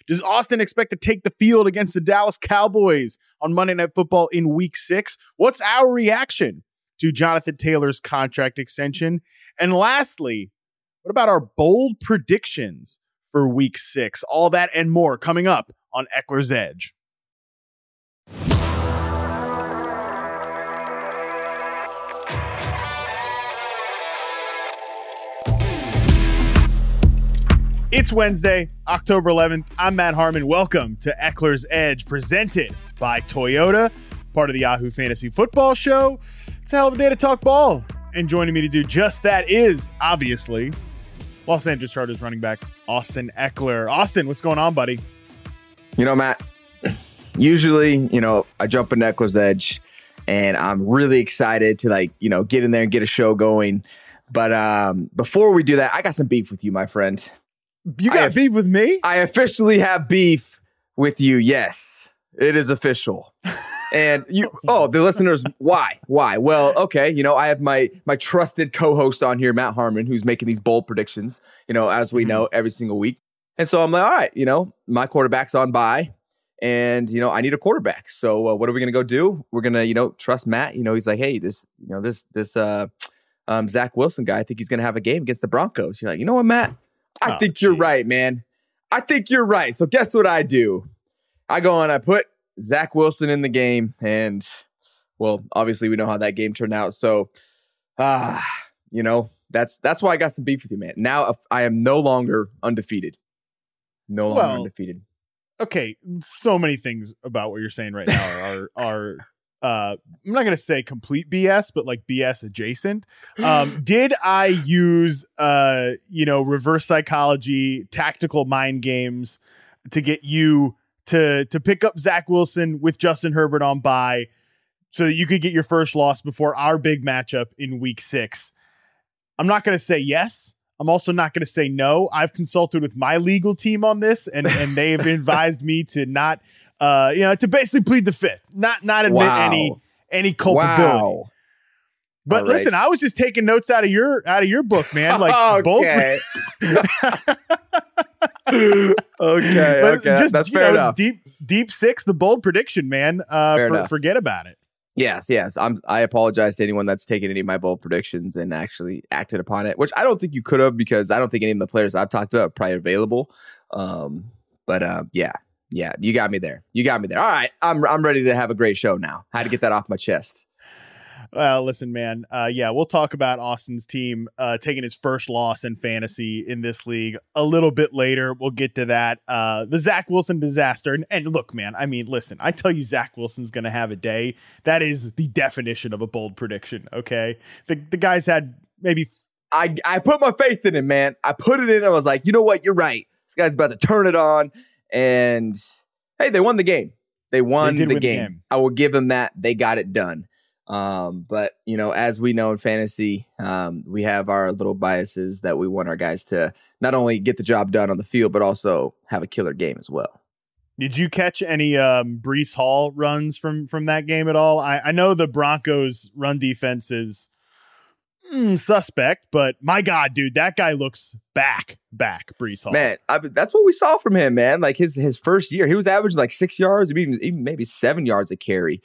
Does Austin expect to take the field against the Dallas Cowboys on Monday Night Football in Week 6? What's our reaction to Jonathan Taylor's contract extension? And lastly, what about our bold predictions for Week 6? All that and more coming up on Eckler's Edge. It's Wednesday, October 11th. I'm Matt Harmon. Welcome to Eckler's Edge, presented by Toyota, part of the Yahoo Fantasy Football Show. It's a hell of a day to talk ball. And joining me to do just that is, obviously, Los Angeles Chargers running back Austin Eckler. Austin, what's going on, buddy? You know, Matt, usually, I jump in Eckler's Edge and I'm really excited to get in there and get a show going. But before we do that, I got some beef with you, my friend. You got beef with me? I officially have beef with you. Yes, it is official. And the listeners, why? Well, okay, I have my trusted co-host on here, Matt Harmon, who's making these bold predictions, as we know, every single week. And so I'm like, all right, my quarterback's on bye and, I need a quarterback. So what are we going to go do? We're going to, trust Matt. He's like, hey, this Zach Wilson guy, I think he's going to have a game against the Broncos. You're like, you know what, Matt? I think you're right, man. I think you're right. So guess what I do? I go and I put Zach Wilson in the game. And, well, obviously we know how that game turned out. So, that's why I got some beef with you, man. Now I am no longer undefeated. Undefeated. Okay, so many things about what you're saying right now are I'm not going to say complete BS, but like BS adjacent. Did I use, reverse psychology, tactical mind games to get you to pick up Zach Wilson with Justin Herbert on bye so that you could get your first loss before our big matchup in Week 6? I'm not going to say yes. I'm also not going to say no. I've consulted with my legal team on this, and they have advised me to not, to basically plead the fifth, not admit any culpability. Wow. But listen, I was just taking notes out of your book, man. Like okay. Okay. That's fair enough. Deep 6, the bold prediction, man. Forget about it. Yes. I apologize to anyone that's taken any of my bold predictions and actually acted upon it, which I don't think you could have because I don't think any of the players I've talked about are probably available. Yeah, you got me there. All right, I'm ready to have a great show now. I had to get that off my chest. Well, listen, man. We'll talk about Austin's team taking his first loss in fantasy in this league a little bit later. We'll get to that. The Zach Wilson disaster. And look, man, I mean, listen, I tell you Zach Wilson's going to have a day. That is the definition of a bold prediction, okay? The guy's had maybe... I put my faith in him, man. I put it in. I was like, you know what? You're right. This guy's about to turn it on. And, hey, they won the game. They won the game. I will give them that. They got it done. But as we know in fantasy, we have our little biases that we want our guys to not only get the job done on the field, but also have a killer game as well. Did you catch any Breece Hall runs from that game at all? I know the Broncos run defense is suspect, but my God, dude, that guy looks back, Breece Hall. Man, that's what we saw from him, man. Like his first year, he was averaging like 6 yards, even maybe 7 yards a carry.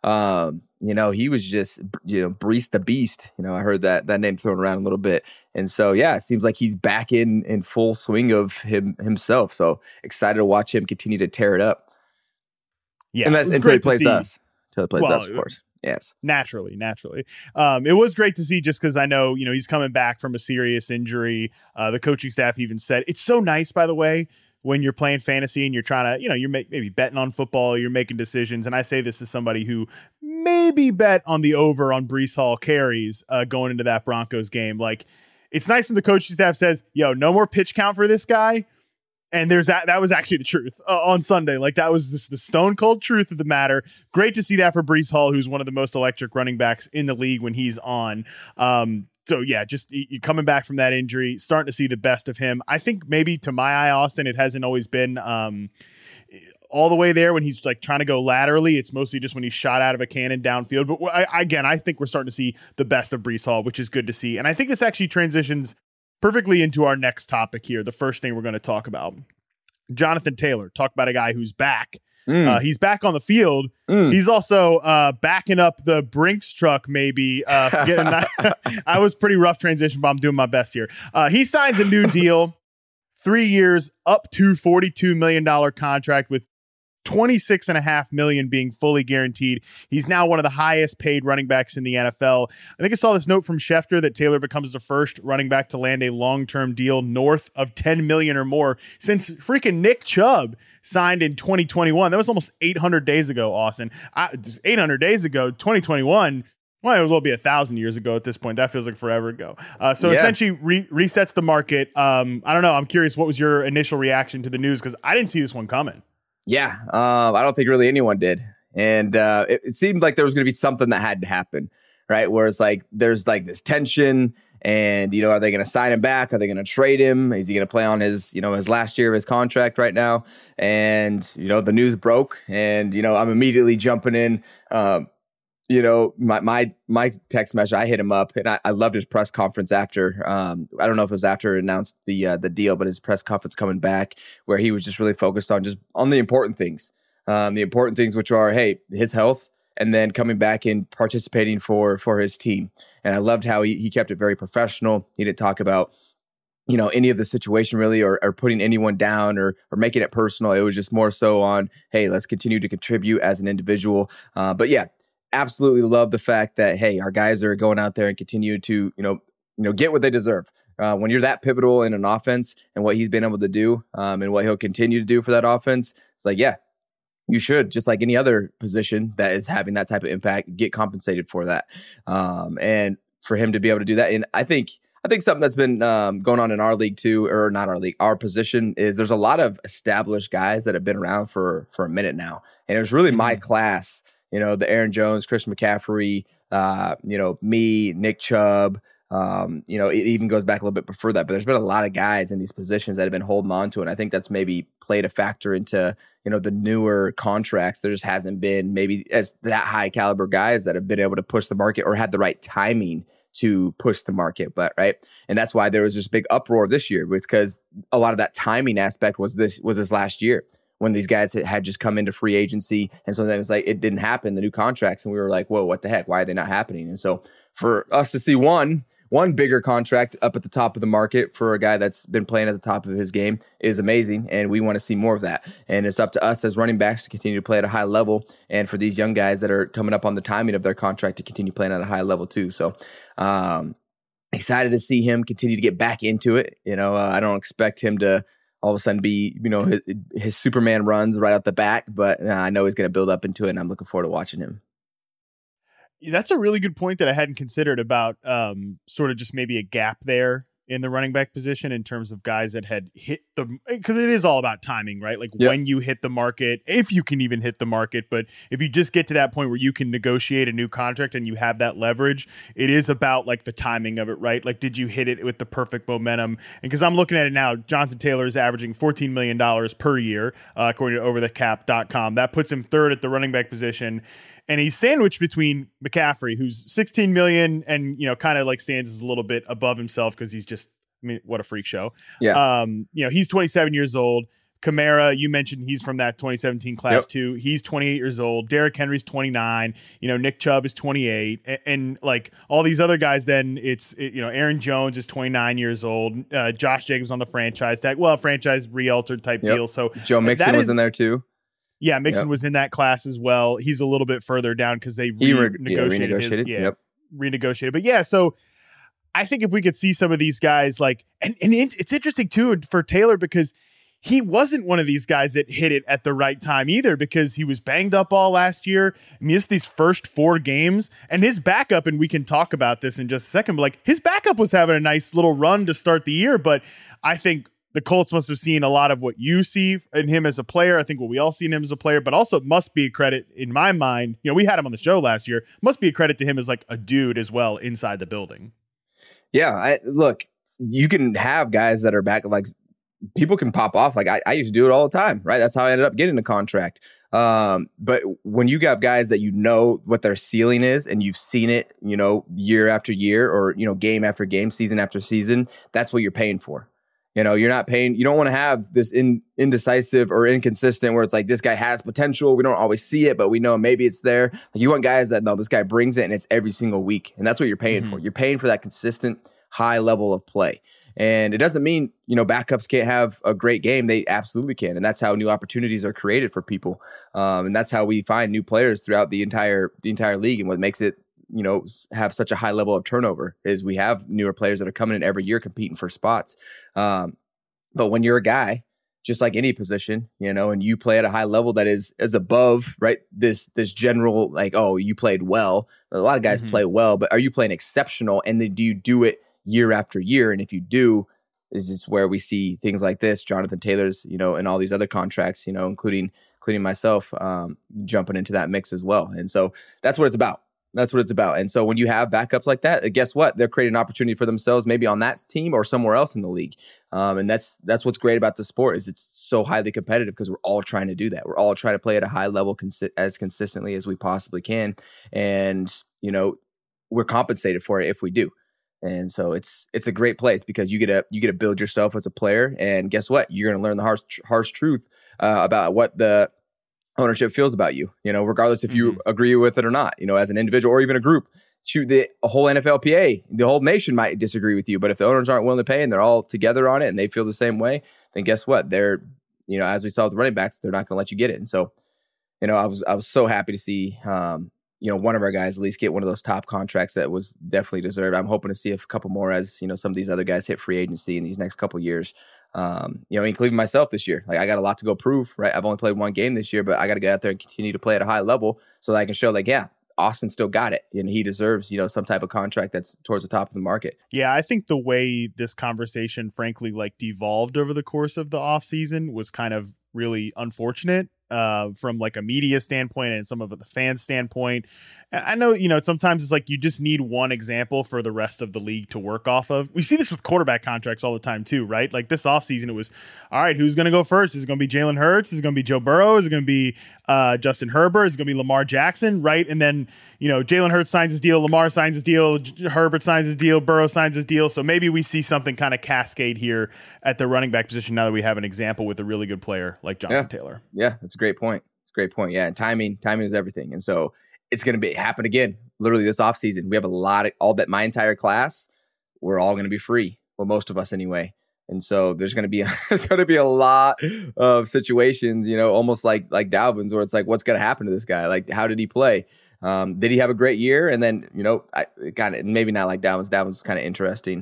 He was just, Breece the Beast. I heard that name thrown around a little bit. And so, yeah, it seems like he's back in full swing of himself. So excited to watch him continue to tear it up. Yeah. Until he plays us. Of course. Yes. Naturally. It was great to see just because I know, he's coming back from a serious injury. The coaching staff even said it's so nice, by the way, when you're playing fantasy and you're trying to, you're maybe betting on football, you're making decisions. And I say this as somebody who maybe bet on the over on Breece Hall carries going into that Broncos game. Like, it's nice when the coaching staff says, no more pitch count for this guy. And that was actually the truth on Sunday. Like, that was the stone cold truth of the matter. Great to see that for Breece Hall, who's one of the most electric running backs in the league when he's on. So yeah, just coming back from that injury, starting to see the best of him. I think maybe to my eye, Austin, it hasn't always been all the way there when he's like trying to go laterally. It's mostly just when he's shot out of a cannon downfield. But I think we're starting to see the best of Breece Hall, which is good to see. And I think this actually transitions perfectly into our next topic here. The first thing we're going to talk about. Jonathan Taylor. Talk about a guy who's back. He's back on the field. He's also backing up the Brinks truck, maybe. I was pretty rough transition, but I'm doing my best here. He signs a new deal, 3 years, up to $42 million contract with $26.5 million being fully guaranteed. He's now one of the highest paid running backs in the NFL. I think I saw this note from Schefter that Taylor becomes the first running back to land a long-term deal north of $10 million or more since freaking Nick Chubb signed in 2021. That was almost 800 days ago, Austin. 800 days ago, 2021. Well, it was well be 1,000 years ago at this point. That feels like forever ago. Essentially resets the market. I don't know. I'm curious, what was your initial reaction to the news? Because I didn't see this one coming. Yeah, I don't think really anyone did. And it seemed like there was going to be something that had to happen, right? Whereas like there's like this tension and, are they going to sign him back? Are they going to trade him? Is he going to play on his, his last year of his contract right now? And, the news broke and, I'm immediately jumping in. My text message, I hit him up and I loved his press conference after. I don't know if it was after it announced the deal, but his press conference coming back where he was just really focused on the important things. The important things, which are, hey, his health, and then coming back and participating for his team. And I loved how he kept it very professional. He didn't talk about any of the situation really, or putting anyone down or making it personal. It was just more so on, hey, let's continue to contribute as an individual. But yeah, absolutely love the fact that, hey, our guys are going out there and continue to, get what they deserve. When you're that pivotal in an offense and what he's been able to do and what he'll continue to do for that offense, it's like, yeah, you should, just like any other position that is having that type of impact, get compensated for that. And for him to be able to do that. And I think something that's been going on in our league too, or not our league, our position is there's a lot of established guys that have been around for a minute now. And it was really my class, the Aaron Jones, Christian McCaffrey, me, Nick Chubb, it even goes back a little bit before that, but there's been a lot of guys in these positions that have been holding on to it. And I think that's maybe played a factor into, the newer contracts. There just hasn't been maybe as that high caliber guys that have been able to push the market or had the right timing to push the market. But right. And that's why there was this big uproar this year. It's because a lot of that timing aspect was this last year, when these guys had just come into free agency. And so then it's like, it didn't happen, the new contracts. And we were like, whoa, what the heck? Why are they not happening? And so for us to see one bigger contract up at the top of the market for a guy that's been playing at the top of his game is amazing. And we want to see more of that. And it's up to us as running backs to continue to play at a high level. And for these young guys that are coming up on the timing of their contract to continue playing at a high level too. So, excited to see him continue to get back into it. I don't expect him to all of a sudden be, his Superman runs right out the back, but I know he's going to build up into it, and I'm looking forward to watching him. That's a really good point that I hadn't considered about sort of just maybe a gap there in the running back position in terms of guys that had hit because it is all about timing, right? Like when you hit the market, if you can even hit the market, but if you just get to that point where you can negotiate a new contract and you have that leverage, it is about like the timing of it, right? Like, did you hit it with the perfect momentum? And because I'm looking at it now, Jonathan Taylor is averaging $14 million per year, according to overthecap.com. That puts him third at the running back position. And he's sandwiched between McCaffrey, who's $16 million and, kind of like stands as a little bit above himself because he's just, what a freak show. Yeah. He's 27 years old. Kamara, you mentioned he's from that 2017 class too. He's 28 years old. Derrick Henry's 29. Nick Chubb is 28. And like all these other guys, then Aaron Jones is 29 years old. Josh Jacobs on the franchise tag. Well, franchise re-altered type deal. So Joe Mixon was in there too. Yeah, Mixon was in that class as well. He's a little bit further down because they renegotiated. Renegotiated. But yeah, so I think if we could see some of these guys and it's interesting too for Taylor because he wasn't one of these guys that hit it at the right time either because he was banged up all last year, missed these first 4 games, and his backup, and we can talk about this in just a second, but his backup was having a nice little run to start the year, but I think the Colts must have seen a lot of what you see in him as a player. I think what we all see in him as a player, but also must be a credit in my mind. We had him on the show last year. Must be a credit to him as like a dude as well inside the building. Yeah. Look, you can have guys that are back. Like people can pop off. Like I used to do it all the time, right? That's how I ended up getting a contract. But when you got guys that what their ceiling is and you've seen it, year after year or, game after game, season after season, that's what you're paying for. You know, you're not paying. You don't want to have this indecisive or inconsistent where it's like this guy has potential. We don't always see it, but we know maybe it's there. Like you want guys that know this guy brings it and it's every single week. And that's what you're paying for. You're paying for that consistent high level of play. And it doesn't mean, backups can't have a great game. They absolutely can. And that's how new opportunities are created for people. And that's how we find new players throughout the entire league. And what makes it, have such a high level of turnover is we have newer players that are coming in every year competing for spots. But when you're a guy, just like any position, and you play at a high level that is above, right? This general, like, oh, you played well. A lot of guys play well, but are you playing exceptional? And then do you do it year after year? And if you do, is this where we see things like this, Jonathan Taylor's, and all these other contracts, including myself, jumping into that mix as well. And so that's what it's about. That's what it's about. And so when you have backups like that, guess what? They're creating an opportunity for themselves, maybe on that team or somewhere else in the league. And that's what's great about the sport is it's so highly competitive because we're all trying to do that. We're all trying to play at a high level as consistently as we possibly can. And, we're compensated for it if we do. And so it's a great place because you get to build yourself as a player. And guess what? You're going to learn the harsh truth about what the ownership feels about you, regardless if you agree with it or not, as an individual or even a group. Shoot, the whole NFLPA, the whole nation might disagree with you, but if the owners aren't willing to pay and they're all together on it and they feel the same way, then guess what? They're, as we saw with the running backs, they're not going to let you get it. And so, I was so happy to see, one of our guys at least get one of those top contracts that was definitely deserved. I'm hoping to see a couple more as, some of these other guys hit free agency in these next couple of years. Including myself this year. Like I got a lot to go prove, right? I've only played one game this year, but I got to get out there and continue to play at a high level so that I can show like, yeah, Austin still got it and he deserves, some type of contract that's towards the top of the market. Yeah, I think the way this conversation frankly like devolved over the course of the offseason was kind of really unfortunate. From like a media standpoint and some of the fan standpoint. I know, sometimes it's like you just need one example for the rest of the league to work off of. We see this with quarterback contracts all the time too, right? Like this offseason, it was, all right, who's going to go first? Is it going to be Jalen Hurts? Is it going to be Joe Burrow? Is it going to be Justin Herbert? Is it going to be Lamar Jackson, right? And then, Jalen Hurts signs his deal, Lamar signs his deal, Herbert signs his deal, Burrow signs his deal. So maybe we see something kind of cascade here at the running back position now that we have an example with a really good player like Jonathan Taylor. Yeah, that's a great point. It's a great point. Yeah, and timing is everything. And so it's going to happen again, literally this offseason. We have a lot of my entire class, we're all going to be free. Well, most of us anyway. And so there's going to be a lot of situations, almost like Dalvin's, where it's like, what's going to happen to this guy? Like, how did he play? Did he have a great year? And then, kind of maybe not like Dalvin's. Dalvin's kind of interesting.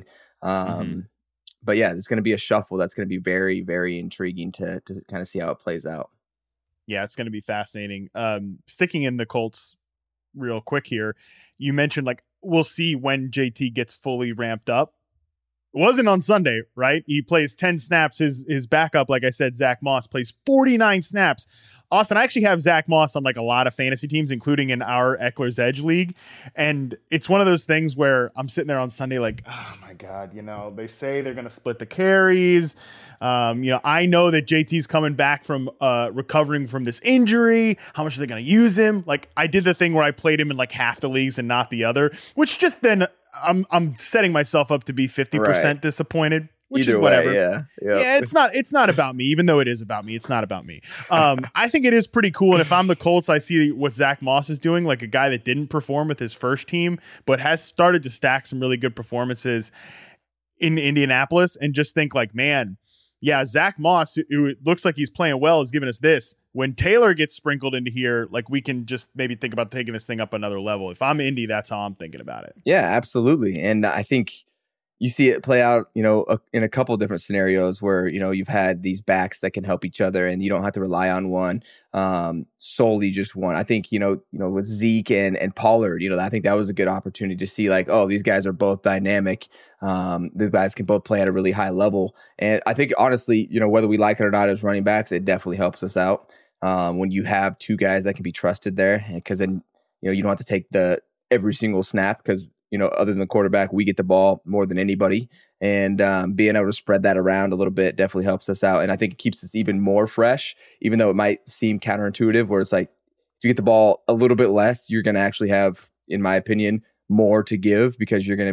But yeah, there's going to be a shuffle that's going to be very, very intriguing to kind of see how it plays out. Yeah, it's going to be fascinating. Sticking in the Colts real quick here, you mentioned like we'll see when JT gets fully ramped up. It wasn't on Sunday, right? He plays 10 snaps. His backup, like I said, Zach Moss, plays 49 snaps. Austin, I actually have Zach Moss on like a lot of fantasy teams, including in our Eckler's Edge league. And it's one of those things where I'm sitting there on Sunday like, oh my God, they say they're going to split the carries. I know that JT's coming back from recovering from this injury. How much are they going to use him? Like I did the thing where I played him in like half the leagues and not the other, which just then I'm setting myself up to be 50% disappointed. Which Either is whatever. Way, yeah. It's not about me, even though it is about me. It's not about me. I think it is pretty cool. And if I'm the Colts, I see what Zach Moss is doing, like a guy that didn't perform with his first team, but has started to stack some really good performances in Indianapolis, and just think like, man, yeah, Zach Moss, who looks like he's playing well, is giving us this. When Taylor gets sprinkled into here, like we can just maybe think about taking this thing up another level. If I'm Indy, that's how I'm thinking about it. Yeah, absolutely. And I think you see it play out, in a couple of different scenarios where, you've had these backs that can help each other and you don't have to rely on one, solely just one. I think, with Zeke and Pollard, I think that was a good opportunity to see like, oh, these guys are both dynamic. The guys can both play at a really high level. And I think honestly, whether we like it or not as running backs, it definitely helps us out. When you have two guys that can be trusted there, because then, you don't have to take every single snap because, other than the quarterback, we get the ball more than anybody. And being able to spread that around a little bit definitely helps us out. And I think it keeps us even more fresh, even though it might seem counterintuitive, where it's like, if you get the ball a little bit less, you're going to actually have, in my opinion, more to give because you're going to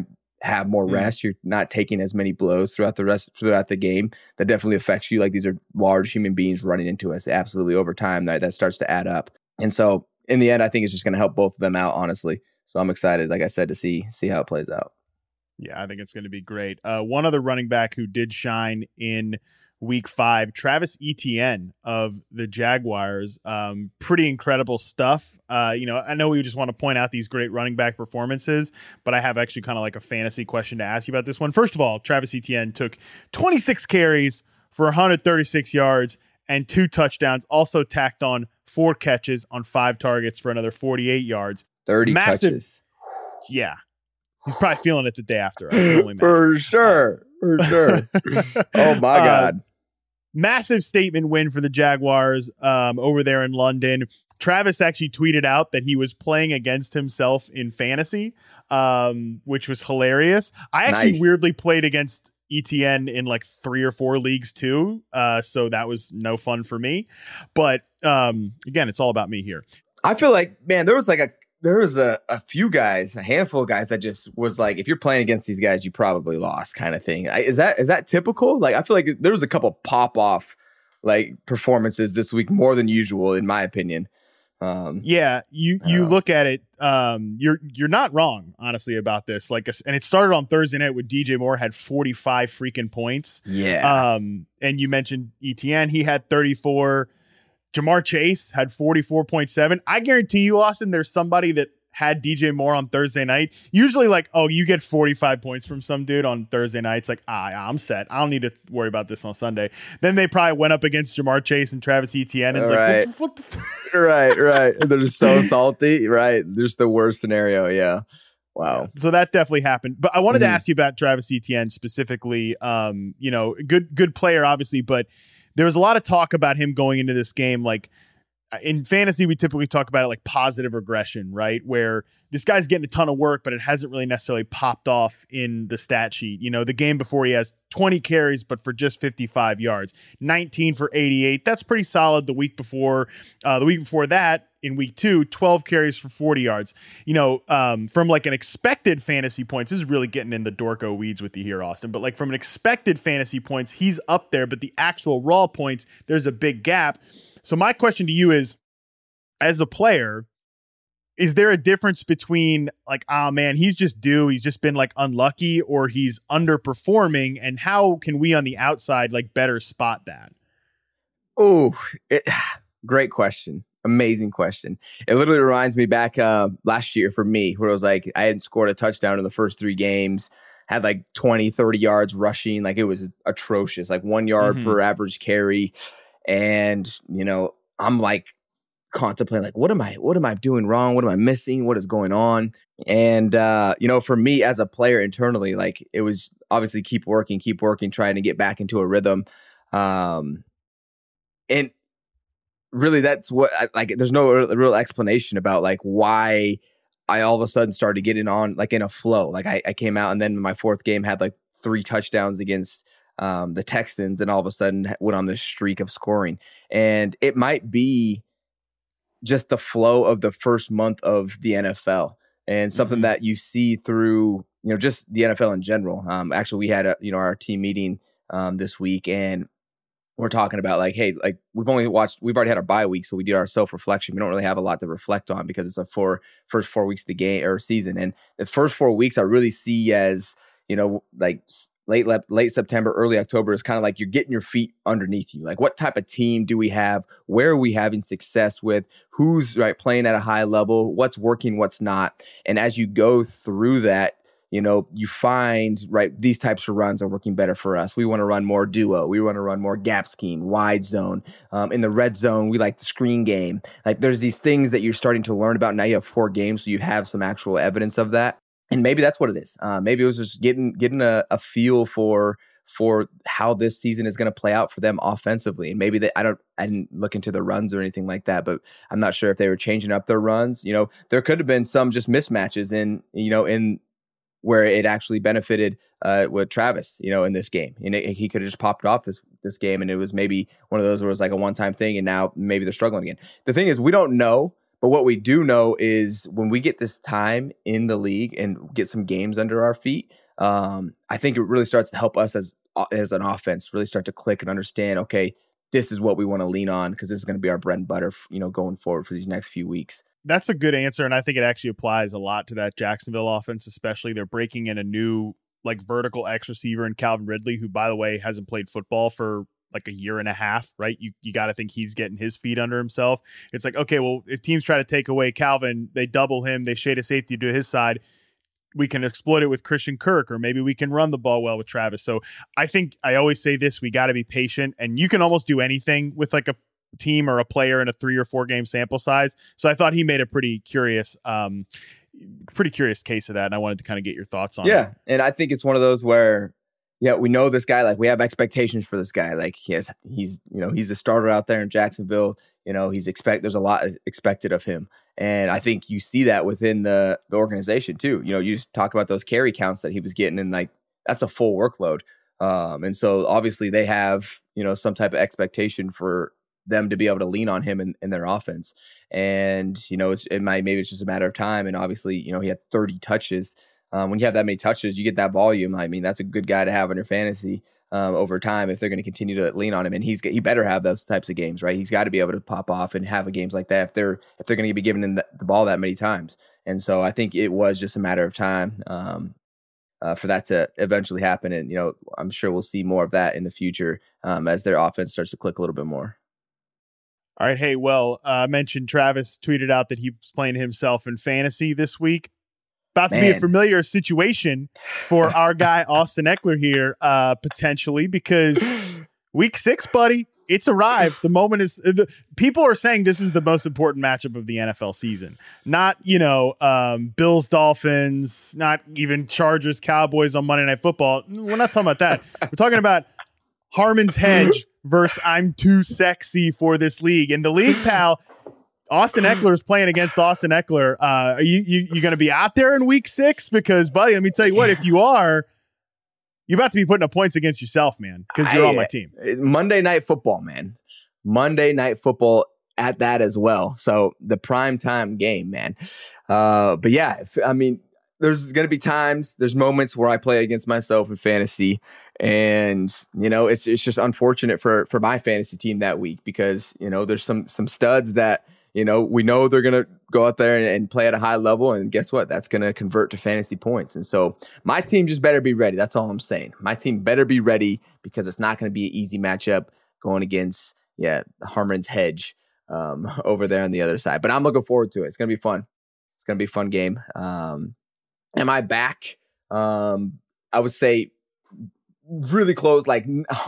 have more rest. You're not taking as many blows throughout the game. That definitely affects you. Like, these are large human beings running into us. Absolutely, over time that starts to add up. And so in the end, I think it's just going to help both of them out, honestly. So I'm excited, like I said, to see how it plays out. Yeah, I think it's going to be great. One other running back who did shine in Week 5, Travis Etienne of the Jaguars. Pretty incredible stuff. I know we just want to point out these great running back performances, but I have actually kind of like a fantasy question to ask you about this one. First of all, Travis Etienne took 26 carries for 136 yards and 2 touchdowns, also tacked on 4 catches on 5 targets for another 48 yards. 30 touches. Yeah. He's probably feeling it the day after. For sure. Oh, my God. Massive statement win for the Jaguars over there in London. Travis actually tweeted out that he was playing against himself in fantasy, which was hilarious. I actually weirdly played against Etienne in like 3 or 4 leagues too. So that was no fun for me. But again, it's all about me here. I feel like, man, there was a few guys, a handful of guys that just was like, if you're playing against these guys, you probably lost kind of thing. Is that typical? Like, I feel like there was a couple pop off like performances this week, more than usual, in my opinion. You look at it. You're not wrong, honestly, about this. Like, and it started on Thursday night with DJ Moore had 45 freaking points. Yeah. And you mentioned Etienne, he had 34. Jamar Chase had 44.7. I guarantee you, Austin, there's somebody that had DJ Moore on Thursday night. Usually, like, oh, you get 45 points from some dude on Thursday night. It's like, I'm set. I don't need to worry about this on Sunday. Then they probably went up against Jamar Chase and Travis Etienne. And it's right. like, what the Right. They're just so salty. Right. There's the worst scenario. Yeah. Wow. So that definitely happened. But I wanted to ask you about Travis Etienne specifically. Good player, obviously, but there was a lot of talk about him going into this game. Like, in fantasy, we typically talk about it like positive regression, right? Where this guy's getting a ton of work, but it hasn't really necessarily popped off in the stat sheet. The game before, he has 20 carries, but for just 55 yards, 19 for 88. That's pretty solid. The week before that, in week 2, 12 carries for 40 yards. From like an expected fantasy points, this is really getting in the Dorco weeds with you here, Austin, but like from an expected fantasy points, he's up there, but the actual raw points, there's a big gap. So my question to you is, as a player, is there a difference between like, he's just due, he's just been like unlucky, or he's underperforming, and how can we on the outside like better spot that? Oh, great question. Amazing question. It literally reminds me back last year for me, where it was like I hadn't scored a touchdown in the first 3 games, had like 20, 30 yards rushing. Like, it was atrocious, like 1 yard per average carry. And, I'm like contemplating, like, what am I doing wrong? What am I missing? What is going on? And, for me as a player internally, like, it was obviously keep working, trying to get back into a rhythm. And really, that's what there's no real explanation about like why I all of a sudden started getting on like in a flow. Like, I came out, and then my 4th game had like 3 touchdowns against the Texans, and all of a sudden went on this streak of scoring. And it might be just the flow of the first month of the NFL, and something that you see through, just the NFL in general. Actually, we had our team meeting this week, and we're talking about like, hey, like we've already had our bye week, so we did our self-reflection. We don't really have a lot to reflect on because it's the first 4 weeks of the game or season. And the first 4 weeks I really see as, like late September, early October is kind of like you're getting your feet underneath you. Like, what type of team do we have? Where are we having success with? Who's playing at a high level? What's working? What's not? And as you go through that, you find, these types of runs are working better for us. We want to run more duo. We want to run more gap scheme, wide zone. In the red zone, we like the screen game. Like, there's these things that you're starting to learn about. Now you have 4 games, so you have some actual evidence of that. And maybe that's what it is. Maybe it was just getting a feel for how this season is going to play out for them offensively. And maybe I didn't look into the runs or anything like that, but I'm not sure if they were changing up their runs. There could have been some just mismatches in where it actually benefited with Travis, in this game. And he could have just popped off this game, and it was maybe one of those where it was like a one-time thing, and now maybe they're struggling again. The thing is, we don't know, But what we do know is when we get this time in the league and get some games under our feet, I think it really starts to help us as an offense really start to click and understand, okay, this is what we want to lean on because this is going to be our bread and butter, going forward for these next few weeks. That's a good answer, and I think it actually applies a lot to that Jacksonville offense, especially. They're breaking in a new vertical X receiver in Calvin Ridley, who, by the way, hasn't played football for like a year and a half, right? You got to think he's getting his feet under himself. It's like, okay, well, if teams try to take away Calvin, they double him, they shade a safety to his side. We can exploit it with Christian Kirk, or maybe we can run the ball well with Travis. So I think I always say this, we got to be patient, and you can almost do anything with like a team or a player in a 3 or 4 game sample size. So I thought he made a pretty curious case of that. And I wanted to kind of get your thoughts on it. Yeah. And I think it's one of those where, we know this guy, like we have expectations for this guy. Like he's the starter out there in Jacksonville. There's a lot expected of him. And I think you see that within the organization too. You just talk about those carry counts that he was getting, and like, that's a full workload. And so obviously they have, some type of expectation for them to be able to lean on him in their offense. And, maybe it's just a matter of time. And obviously, he had 30 touches. When you have that many touches, you get that volume. I mean, that's a good guy to have in your fantasy over time if they're going to continue to lean on him. And he better have those types of games, right? He's got to be able to pop off and have games like that if they're going to be giving him the ball that many times. And so I think it was just a matter of time for that to eventually happen. And, I'm sure we'll see more of that in the future as their offense starts to click a little bit more. All right. Hey, well, I mentioned Travis tweeted out that he was playing himself in fantasy this week. About to be a familiar situation for our guy, Austin Ekeler here, potentially, because week 6, buddy, it's arrived. The moment is, people are saying this is the most important matchup of the NFL season. Not, Bills, Dolphins, not even Chargers, Cowboys on Monday Night Football. We're not talking about that. We're talking about Harmon's Hedge versus I'm too sexy for this league. In the league, pal, Austin Ekeler is playing against Austin Ekeler. Are you going to be out there in week 6? Because, buddy, let me tell you what, if you are, you're about to be putting up points against yourself, man, because you're on my team. Monday Night Football, man. Monday Night Football at that as well. So the prime time game, man. But yeah, there's going to be times, there's moments where I play against myself in fantasy. And, it's just unfortunate for my fantasy team that week because, there's some studs that, we know they're going to go out there and play at a high level. And guess what? That's going to convert to fantasy points. And so my team just better be ready. That's all I'm saying. My team better be ready because it's not going to be an easy matchup going against, Harmon's Hedge over there on the other side. But I'm looking forward to it. It's going to be fun. It's going to be a fun game. Am I back? I would say really close, like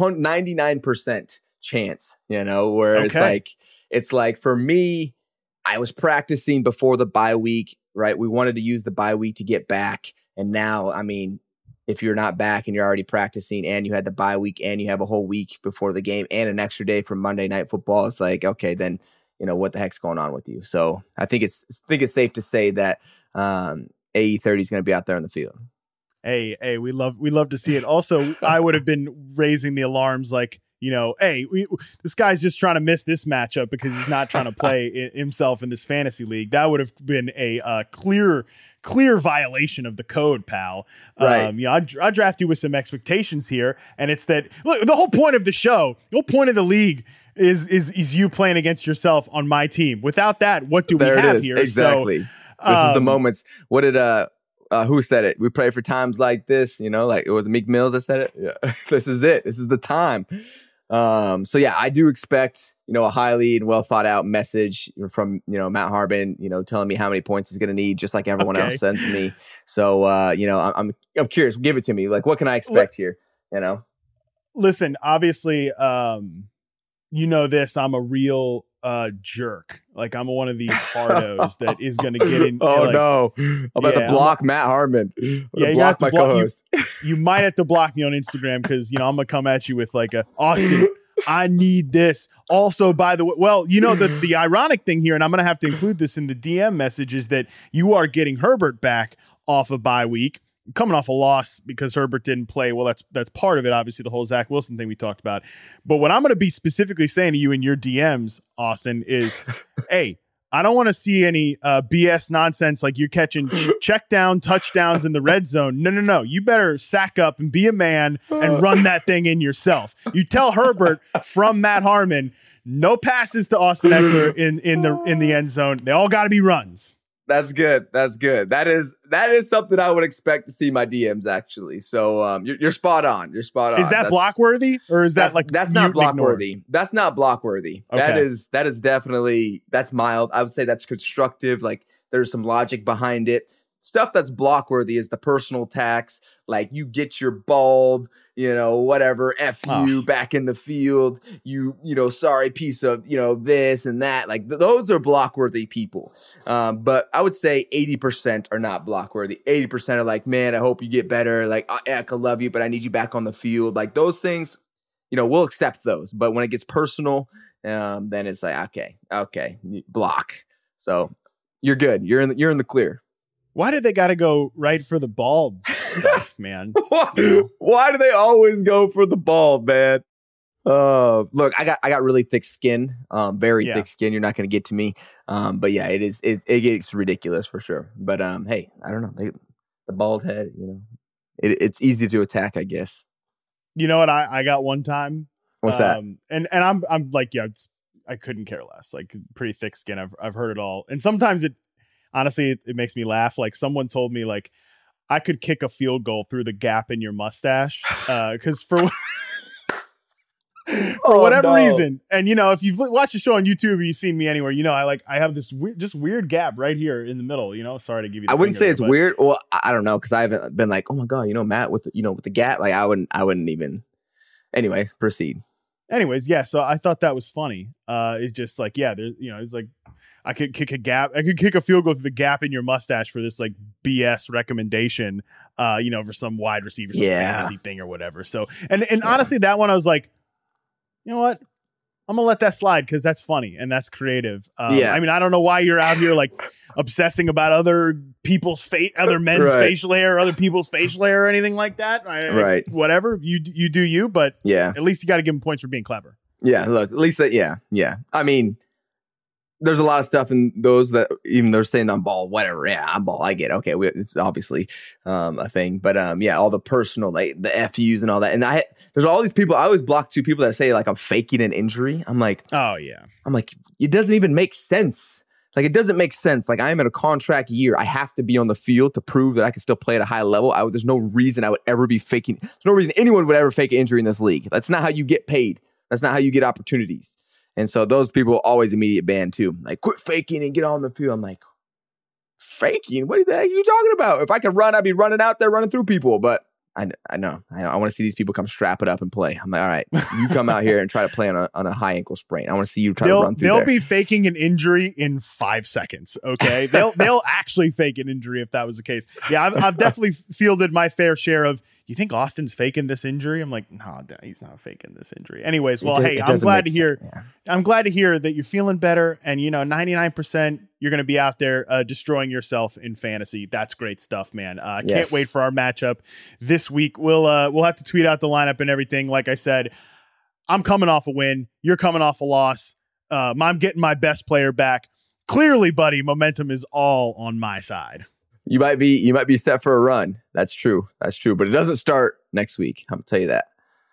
99% chance, where okay. it's like for me, I was practicing before the bye week, right? We wanted to use the bye week to get back. And now, if you're not back and you're already practicing and you had the bye week and you have a whole week before the game and an extra day from Monday Night Football, it's like, okay, then, what the heck's going on with you? So I think it's safe to say that AE30 is going to be out there on the field. Hey, we love to see it. Also, I would have been raising the alarms like, this guy's just trying to miss this matchup because he's not trying to play himself in this fantasy league. That would have been a clear violation of the code, pal. Right. I draft you with some expectations here, and it's that look, the whole point of the show, the whole point of the league is you playing against yourself on my team. Without that, what do we have here? Exactly. So, this is the moments. What did who said it? We pray for times like this, like it was Meek Mills that said it. Yeah. This is it. This is the time. So yeah, I do expect, a highly and well thought out message from, Matt Harmon, telling me how many points he's going to need, just like everyone else sends me. So, I'm curious. Give it to me. Like, what can I expect here? Listen, obviously, this, I'm a real jerk. Like I'm one of these hardos that is going to get in. Oh no! I'm about to block Matt Harmon. Block my co-host. You might have to block me on Instagram because I'm gonna come at you with like Austin. I need this. Also, by the way, the ironic thing here, and I'm gonna have to include this in the DM message, is that you are getting Herbert back off a bye week, coming off a loss because Herbert didn't play. Well, that's part of it. Obviously, the whole Zach Wilson thing we talked about. But what I'm going to be specifically saying to you in your DMs, Austin, is, hey, I don't want to see any BS nonsense like you're catching check down touchdowns in the red zone. No. You better sack up and be a man and run that thing in yourself. You tell Herbert from Matt Harmon, no passes to Austin Eckler in the end zone. They all got to be runs. That's good. That is something I would expect to see my DMs actually. So you're spot on. You're spot on. Is that block worthy, or is that that's not block worthy? That's not block worthy. Okay. That is definitely, that's mild. I would say that's constructive. Like there's some logic behind it. Stuff that's block worthy is the personal attacks. Like you get your bald, whatever, you back in the field, sorry piece of, this and that. Like those are block worthy people. But I would say 80% are not block worthy. 80% are like, man, I hope you get better. Like, I love you, but I need you back on the field. Like those things, we'll accept those. But when it gets personal, then it's like, okay, block. So you're good. You're in the clear. Why did they got to go right for the bald stuff, man? Why do they always go for the bald, man? Look, I got really thick skin, very thick skin. You're not going to get to me. But yeah, it gets ridiculous for sure. But hey, I don't know. The bald head, it's easy to attack, I guess. You know what? I got one time. What's that? And I'm like, I couldn't care less. Like pretty thick skin. I've heard it all. And sometimes honestly, it makes me laugh. Like someone told me like I could kick a field goal through the gap in your mustache. Cause for whatever reason. And if you've watched the show on YouTube or you've seen me anywhere, I have this weird gap right here in the middle, sorry to give you I wouldn't say it's weird. Well, I don't know. Cause I haven't been like, oh my God, Matt with the gap. Like I wouldn't even. Anyway, proceed. Anyways. Yeah. So I thought that was funny. It's just like, it's like, I could kick a field goal through the gap in your mustache for this like BS recommendation, for some wide receiver, some fantasy thing or whatever. So, and honestly, that one I was like, you know what? I'm gonna let that slide because that's funny and that's creative. I mean, I don't know why you're out here like obsessing about other men's facial hair, or other people's facial hair or anything like that. Right. Whatever you do you, but at least you got to give them points for being clever. Yeah. Look, at least yeah. I mean, there's a lot of stuff in those that even they're saying I'm bald, whatever. Yeah, I'm bald. I get it. Okay. It's obviously a thing, but all the personal, like the FUs and all that. And there's all these people. I always block two people that say like I'm faking an injury. I'm like, oh yeah. I'm like, it doesn't even make sense. Like it doesn't make sense. Like I am in a contract year. I have to be on the field to prove that I can still play at a high level. There's no reason I would ever be faking. There's no reason anyone would ever fake an injury in this league. That's not how you get paid. That's not how you get opportunities. And so those people always immediate ban too. Like, quit faking and get on the field. I'm like, faking? What the heck are you talking about? If I could run, I'd be running out there running through people. But I know. I want to see these people come strap it up and play. I'm like, all right, you come out here and try to play on a high ankle sprain. I want to see you try to run through They'll be faking an injury in 5 seconds, okay? They'll actually fake an injury if that was the case. Yeah, I've definitely fielded my fair share of, you think Austin's faking this injury? I'm like, no, he's not faking this injury. Anyways, well, hey, I'm glad to hear. Yeah. I'm glad to hear that you're feeling better, and 99% you're going to be out there destroying yourself in fantasy. That's great stuff, man. Can't wait for our matchup this week. We'll have to tweet out the lineup and everything. Like I said, I'm coming off a win. You're coming off a loss. I'm getting my best player back. Clearly, buddy, momentum is all on my side. You might be set for a run. That's true. But it doesn't start next week. I'm gonna tell you that.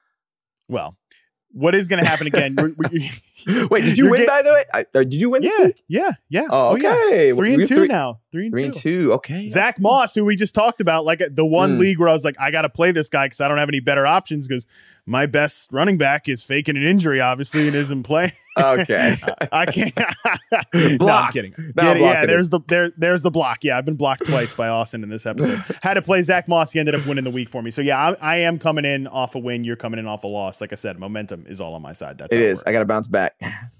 Well, what is going to happen again? Wait, did you win by the way? Did you win this week? Yeah. Oh, okay. Yeah. 3-2 now. 3-2. Okay. Zach Moss, who we just talked about, like the one league where I was like, I got to play this guy because I don't have any better options because my best running back is faking an injury, obviously, and isn't playing. Okay. I can't. Blocked. No, I'm kidding. Yeah, there's the block. Yeah, I've been blocked twice by Austin in this episode. Had to play Zach Moss. He ended up winning the week for me. So yeah, I am coming in off a win. You're coming in off a loss. Like I said, momentum is all on my side. That's it is. I got to bounce back.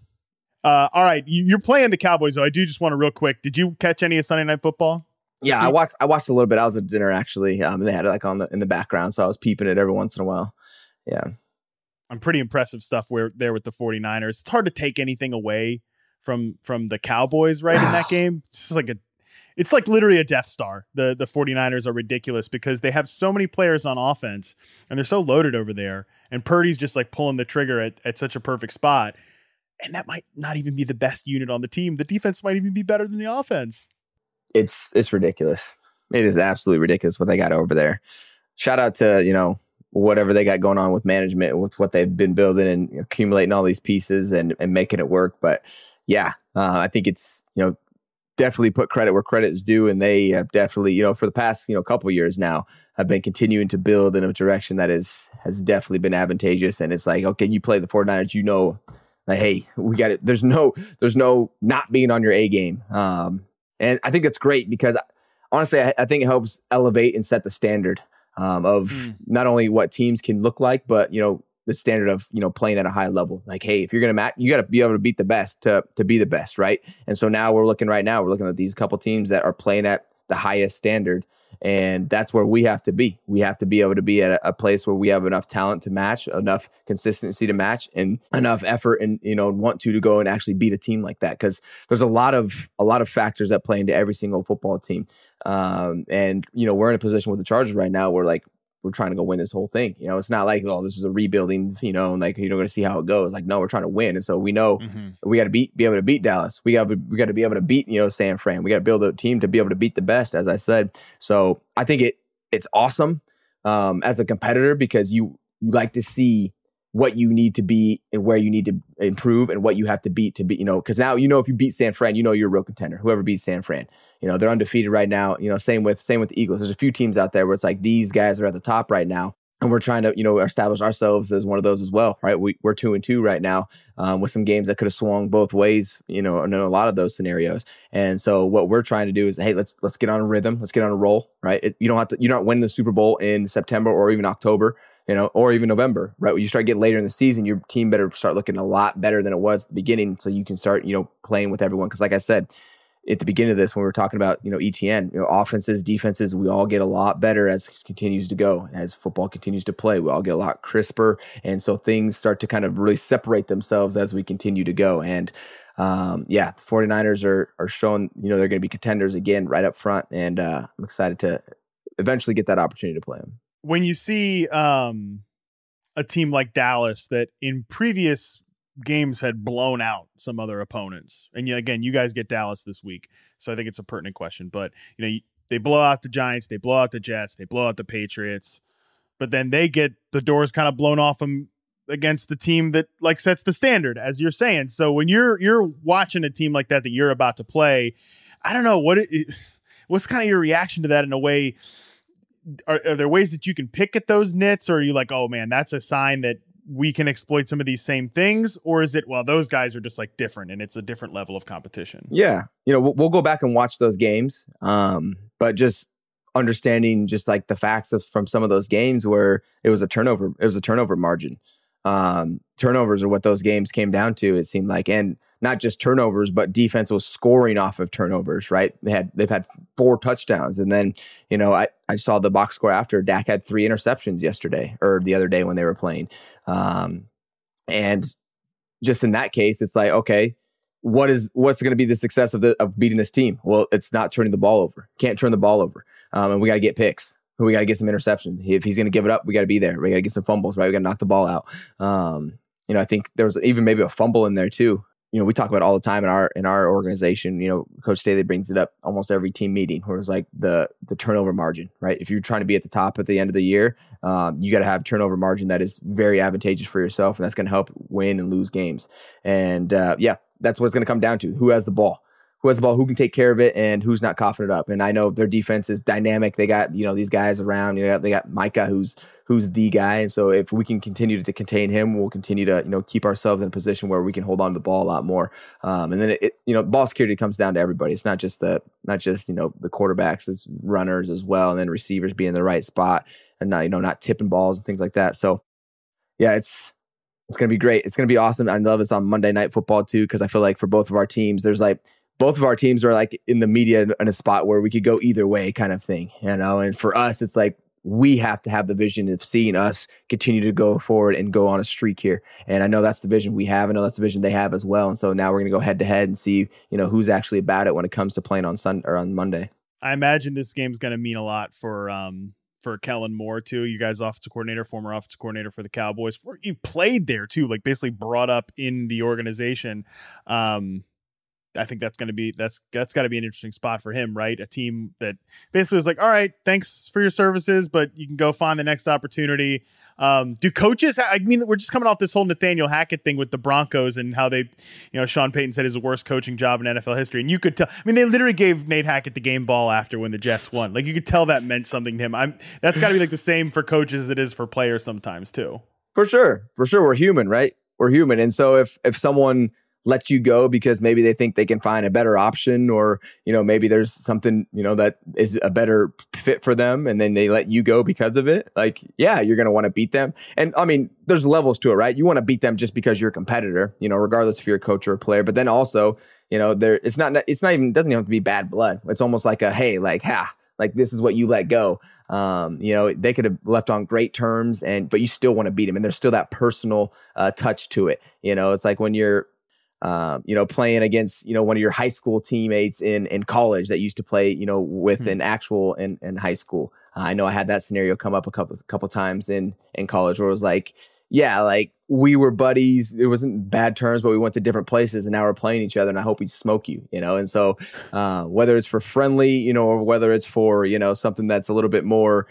All right, you're playing the Cowboys, though. I do just want to real quick. Did you catch any of Sunday Night Football? Yeah, I watched a little bit. I was at dinner actually. They had it like in the background, so I was peeping it every once in a while. Yeah. I'm pretty impressive stuff there with the 49ers. It's hard to take anything away from the Cowboys right in that game. It's like literally a Death Star. The 49ers are ridiculous because they have so many players on offense and they're so loaded over there. And Purdy's just like pulling the trigger at such a perfect spot. And that might not even be the best unit on the team. The defense might even be better than the offense. It's ridiculous. It is absolutely ridiculous what they got over there. Shout out to, whatever they got going on with management, with what they've been building and accumulating all these pieces and making it work. But yeah, I think it's, definitely put credit where credit is due. And they have definitely, for the past, couple of years now, have been continuing to build in a direction that has definitely been advantageous. And it's like, okay, you play the 49ers, like, hey, we got it. There's no not being on your A game. And I think that's great because honestly, I think it helps elevate and set the standard of not only what teams can look like, but, the standard of, playing at a high level. Like, hey, if you're going to match, you got to be able to beat the best to be the best, right? And so now we're looking at these couple teams that are playing at the highest standard. And that's where we have to be. We have to be able to be at a place where we have enough talent to match, enough consistency to match, and enough effort and, want to go and actually beat a team like that. Because there's a lot of factors that play into every single football team. And, we're in a position with the Chargers right now where we're trying to go win this whole thing. It's not like, oh, this is a rebuilding, and like, you're going to see how it goes. Like, no, we're trying to win. And so we know we got to be able to beat Dallas. We got to be able to beat, San Fran. We got to build a team to be able to beat the best, as I said. So I think it's awesome as a competitor because you like to see what you need to be and where you need to improve and what you have to beat to be, because now, if you beat San Fran, you're a real contender, whoever beats San Fran, they're undefeated right now, same with the Eagles. There's a few teams out there where it's like, these guys are at the top right now. And we're trying to, establish ourselves as one of those as well, right? We're 2-2 right now with some games that could have swung both ways, in a lot of those scenarios. And so what we're trying to do is, hey, let's get on a rhythm, let's get on a roll, right? You're not winning the Super Bowl in September or even October, or even November, right? When you start getting later in the season, your team better start looking a lot better than it was at the beginning, so you can start, playing with everyone. Because like I said at the beginning of this, when we were talking about, ETN, offenses, defenses, we all get a lot better as it continues to go, as football continues to play. We all get a lot crisper. And so things start to kind of really separate themselves as we continue to go. And the 49ers are showing, they're going to be contenders again right up front. And I'm excited to eventually get that opportunity to play them. When you see a team like Dallas that in previous games had blown out some other opponents, and you guys get Dallas this week, so I think it's a pertinent question. But they blow out the Giants, they blow out the Jets, they blow out the Patriots, but then they get the doors kind of blown off them against the team that sets the standard, as you're saying. So when you're watching a team like that you're about to play, I don't know what's kind of your reaction to that in a way. Are there ways that you can pick at those nits, or are you like, oh man, that's a sign that we can exploit some of these same things? Or is it, well, those guys are just different and it's a different level of competition? Yeah. We'll go back and watch those games. But just understanding just the facts from some of those games where it was a turnover margin. Turnovers are what those games came down to, it seemed like. And not just turnovers, but defense was scoring off of turnovers, right? They've had 4 touchdowns. And then, I saw the box score after. Dak had 3 interceptions yesterday or the other day when they were playing. And just in that case, it's like, okay, what's going to be the success of beating this team? Well, it's not turning the ball over. Can't turn the ball over. And we got to get picks. We got to get some interceptions. If he's going to give it up, we got to be there. We got to get some fumbles, right? We got to knock the ball out. I think there was even maybe a fumble in there too. We talk about it all the time in our organization. Coach Staley brings it up almost every team meeting, where it's like the turnover margin, right? If you're trying to be at the top at the end of the year, you got to have turnover margin that is very advantageous for yourself, and that's going to help win and lose games. And that's what it's going to come down to: who has the ball, who can take care of it, and who's not coughing it up. And I know their defense is dynamic. They got these guys around. They got Micah, who's the guy. And so if we can continue to contain him, we'll continue to keep ourselves in a position where we can hold on to the ball a lot more. And then ball security comes down to everybody. It's not just the quarterbacks, it's runners as well, and then receivers being in the right spot and not tipping balls and things like that. So yeah, it's going to be great. It's going to be awesome. I love this on Monday Night Football too, because I feel like for both of our teams, both of our teams are in the media in a spot where we could go either way kind of thing, and for us, it's like, we have to have the vision of seeing us continue to go forward and go on a streak here. And I know that's the vision we have. I know that's the vision they have as well. And so now we're going to go head to head and see, who's actually about it when it comes to playing on Sunday or on Monday. I imagine this game's going to mean a lot for for Kellen Moore too. You guys, offensive coordinator, former offensive coordinator for the Cowboys. You played there too, like basically brought up in the organization. I think that's got to be an interesting spot for him, right? A team that basically is like, all right, thanks for your services, but you can go find the next opportunity. Do coaches? I mean, we're just coming off this whole Nathaniel Hackett thing with the Broncos and how they, Sean Payton said is the worst coaching job in NFL history, and you could tell. I mean, they literally gave Nate Hackett the game ball after when the Jets won. Like you could tell that meant something to him. That's got to be like the same for coaches as it is for players sometimes too. For sure, we're human, right? We're human, and so if someone let you go because maybe they think they can find a better option, or maybe there's something that is a better fit for them, and then they let you go because of it, like, yeah, you're going to want to beat them. And I mean, there's levels to it, right? You want to beat them just because you're a competitor, regardless if you're a coach or a player. But then also, it's not even, doesn't even have to be bad blood. It's almost like a, hey, like, like this is what you let go. They could have left on great terms, but you still want to beat them, and there's still that personal touch to it. It's like when you're playing against, one of your high school teammates in college that used to play, with an actual in high school. I know I had that scenario come up a couple times in college where it was like, yeah, like we were buddies. It wasn't bad terms, but we went to different places and now we're playing each other and I hope we smoke you, And so, whether it's for friendly, or whether it's for, something that's a little bit more,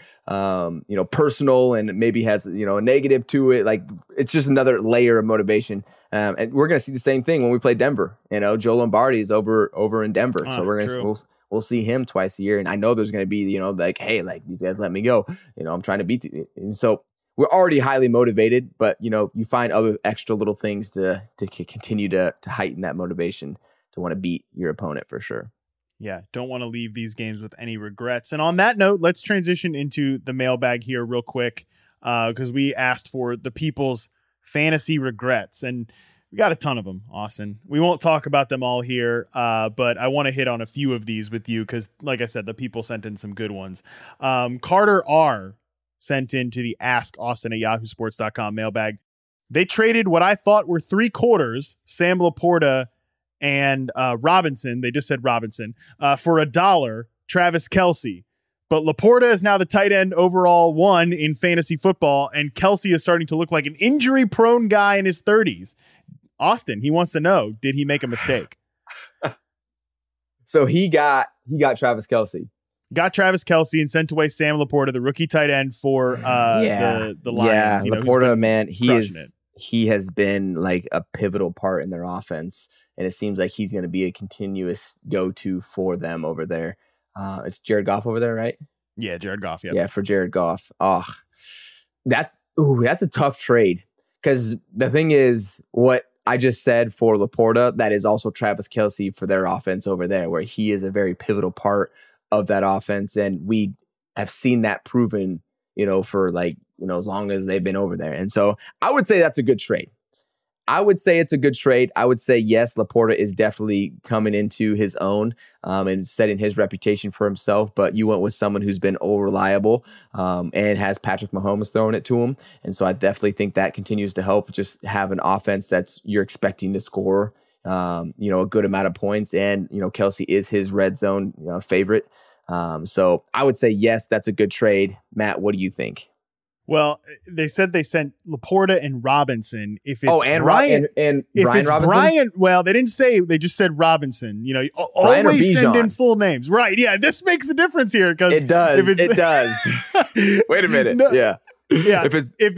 personal and maybe has, a negative to it, like it's just another layer of motivation. And we're going to see the same thing when we play Denver, Joe Lombardi is over in Denver. So we're going to, we'll see him twice a year. And I know there's going to be, like, hey, like these guys let me go, I'm trying to beat you. And so we're already highly motivated, but you find other extra little things to continue to heighten that motivation to want to beat your opponent for sure. Yeah, don't want to leave these games with any regrets. And on that note, let's transition into the mailbag here real quick, because we asked for the people's fantasy regrets, and we got a ton of them, Austin. We won't talk about them all here, but I want to hit on a few of these with you because, like I said, the people sent in some good ones. Carter R. sent into the AskAustin@yahoosports.com mailbag. They traded what I thought were 3 quarters, Sam Laporta and Robinson. They just said Robinson for $1, Travis Kelce. But Laporta is now the tight end overall 1 in fantasy football, and Kelce is starting to look like an injury-prone guy in his 30s. Austin, he wants to know, did he make a mistake? So he got Travis Kelce. Got Travis Kelce and sent away Sam Laporta, the rookie tight end for the Lions. Yeah, Laporta, man, he has been like a pivotal part in their offense, and it seems like he's going to be a continuous go-to for them over there. It's Jared Goff over there, right? Yeah, Jared Goff. Yep. Yeah, for Jared Goff. Oh, that's a tough trade, because the thing is, what I just said for Laporta, that is also Travis Kelce for their offense over there, where he is a very pivotal part of that offense. And we have seen that proven, for as long as they've been over there. And so I would say that's a good trade. I would say it's a good trade. I would say, yes, Laporta is definitely coming into his own and setting his reputation for himself. But you went with someone who's been reliable and has Patrick Mahomes throwing it to him. And so I definitely think that continues to help just have an offense that's you're expecting to score, a good amount of points. And, Kelce is his red zone favorite. So I would say, yes, that's a good trade. Matt, what do you think? Well, they said they sent Laporta and Robinson. If it's and Brian and if Brian it's Robinson? Brian, well, they didn't say. They just said Robinson. Always send in full names, right? Yeah, this makes a difference here because it does. It does. Wait a minute. No, yeah. If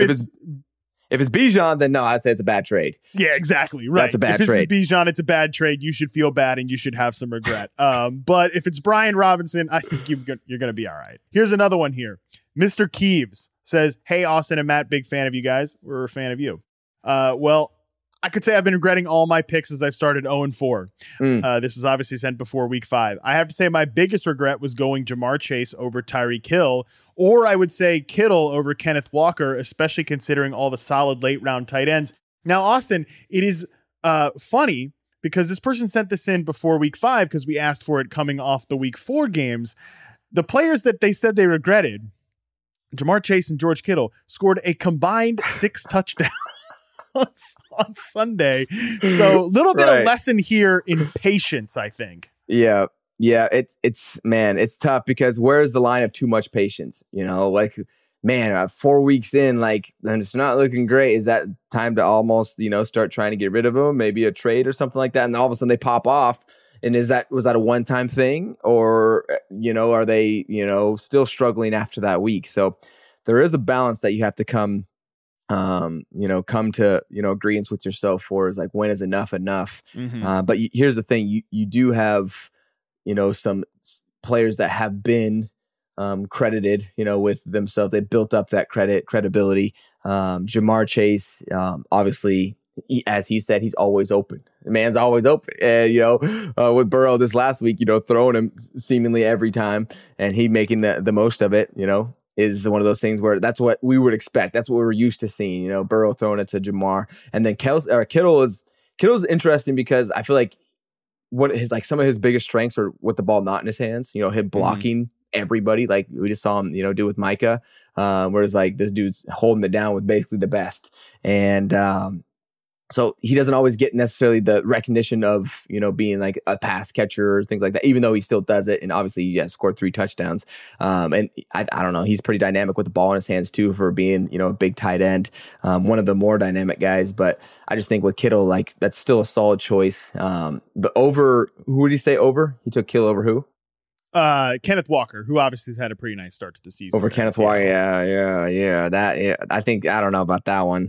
it's Bijan, then no, I'd say it's a bad trade. Yeah, exactly. Right. That's a bad If trade. this is Bijan, it's a bad trade. You should feel bad and you should have some regret. But if it's Brian Robinson, I think you're going to be all right. Here's another one here. Mr. Keeves says, hey, Austin and Matt, big fan of you guys. We're a fan of you. Well, I could say I've been regretting all my picks as I've started 0-4. This is obviously sent before week 5. I have to say my biggest regret was going Jamar Chase over Tyreek Hill, or I would say Kittle over Kenneth Walker, especially considering all the solid late round tight ends. Now, Austin, it is funny because this person sent this in before week 5 because we asked for it coming off the week 4 games. The players that they said they regretted, Jamar Chase and George Kittle, scored a combined 6 touchdowns on Sunday. So a little bit of lesson here in patience, I think. Yeah. Yeah, it's tough because where's the line of too much patience? Like, man, 4 weeks in, like, and it's not looking great. Is that time to almost, start trying to get rid of them? Maybe a trade or something like that. And then all of a sudden they pop off. And was that a one-time thing, or, are they, still struggling after that week? So there is a balance that you have to come to, agreeance with yourself for, is like, when is enough? Mm-hmm. But here's the thing. You do have, some players that have been credited, with themselves. They built up that credibility. Ja'Marr Chase, obviously, as he said, he's always open. The man's always open. And, with Burrow this last week, throwing him seemingly every time and he making the most of it, is one of those things where that's what we would expect. That's what we're used to seeing, Burrow throwing it to Ja'Marr. And then Kittle's interesting because I feel like some of his biggest strengths are with the ball not in his hands, him blocking everybody. Like we just saw him, do with Micah, whereas like this dude's holding it down with basically the best. And, so he doesn't always get necessarily the recognition of, being like a pass catcher or things like that, even though he still does it. And obviously, scored 3 touchdowns. And I don't know, he's pretty dynamic with the ball in his hands too, for being, a big tight end, one of the more dynamic guys. But I just think with Kittle, like, that's still a solid choice. But over, who would he say over? He took Kittle over who? Kenneth Walker, who obviously has had a pretty nice start to the season. Over Kenneth Walker, yeah. I think, I don't know about that one.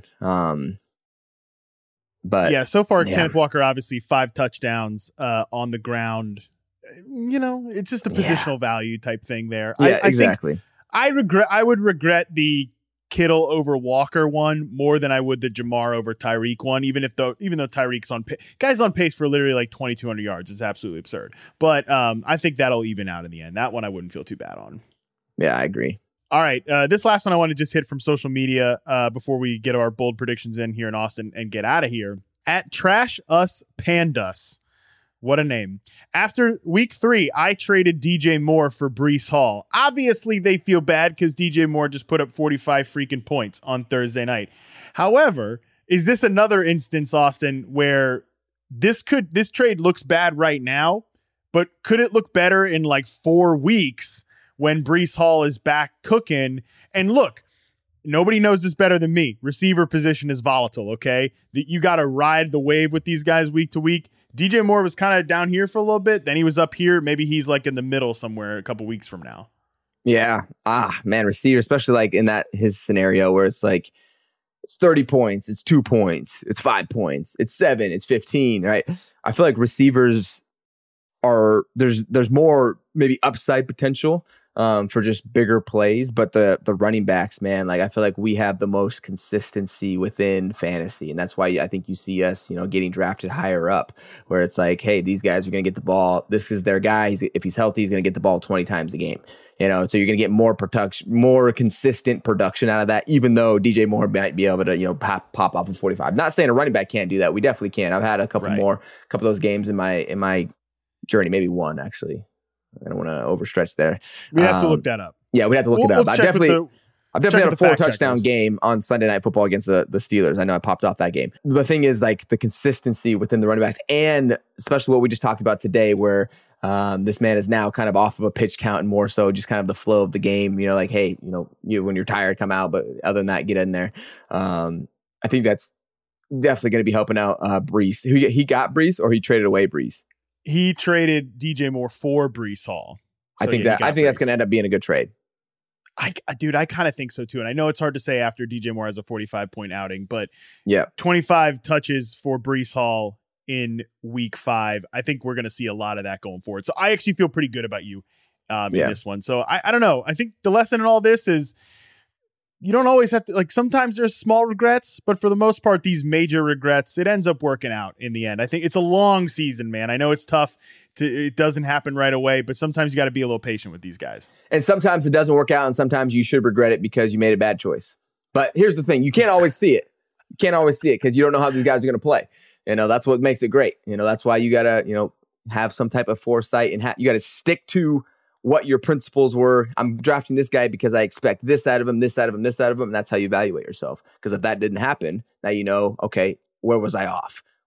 But yeah, so far, Kenneth Walker, obviously 5 touchdowns on the ground. It's just a positional value type thing there. Yeah, exactly. I would regret the Kittle over Walker one more than I would the Ja'Marr over Tyreek one, even though Tyreek's guy's on pace for literally like 2,200 yards. It's absolutely absurd. But I think that'll even out in the end. That one I wouldn't feel too bad on. Yeah, I agree. All right. This last one I want to just hit from social media before we get our bold predictions in here in Austin and get out of here. At Trash Us Pandas. What a name. After week 3, I traded DJ Moore for Breece Hall. Obviously, they feel bad because DJ Moore just put up 45 freaking points on Thursday night. However, is this another instance, Austin, where this trade looks bad right now, but could it look better in like 4 weeks when Breece Hall is back cooking? And look, nobody knows this better than me. Receiver position is volatile, okay? You got to ride the wave with these guys week to week. DJ Moore was kind of down here for a little bit. Then he was up here. Maybe he's like in the middle somewhere a couple weeks from now. Yeah. Man, receiver, especially like in his scenario where it's like, it's 30 points, it's 2 points, it's 5 points, it's 7, it's 15, right? I feel like receivers there's more maybe upside potential for just bigger plays, but the running backs, man, like I feel like we have the most consistency within fantasy, and that's why I think you see us, getting drafted higher up, where it's like, hey, these guys are going to get the ball. This is their guy. If he's healthy, he's going to get the ball 20 times a game. So you're going to get more production, more consistent production out of that, even though DJ Moore might be able to, pop off of 45. Not saying a running back can't do that. We definitely can. I've had a couple of those games in my journey, maybe one actually. I don't want to overstretch there. We have to look that up. Yeah, we have to look it up. I've definitely had a 4 touchdown game on Sunday Night Football against the Steelers. I know I popped off that game. The thing is like the consistency within the running backs, and especially what we just talked about today, where this man is now kind of off of a pitch count and more so just kind of the flow of the game. Like, hey, you when you're tired, come out, but other than that, get in there. I think that's definitely going to be helping out Breece. He got Breece, or he traded away Breece. He traded DJ Moore for Breece Hall. So I think that's going to end up being a good trade. I kind of think so too. And I know it's hard to say after DJ Moore has a 45-point outing, but 25 touches for Breece Hall in week 5. I think we're going to see a lot of that going forward. So I actually feel pretty good about you in this one. So I don't know. I think the lesson in all this is you don't always have to, like, sometimes there's small regrets, but for the most part, these major regrets, it ends up working out in the end. I think it's a long season, man. I know it's tough. It doesn't happen right away, but sometimes you got to be a little patient with these guys. And sometimes it doesn't work out, and sometimes you should regret it because you made a bad choice. But here's the thing. You can't always see it. You can't always see it because you don't know how these guys are going to play. That's what makes it great. That's why you got to, have some type of foresight, and you got to stick to what your principles were. I'm drafting this guy because I expect this out of him, this out of him, this out of him. And that's how you evaluate yourself. Because if that didn't happen, now okay, where was I off?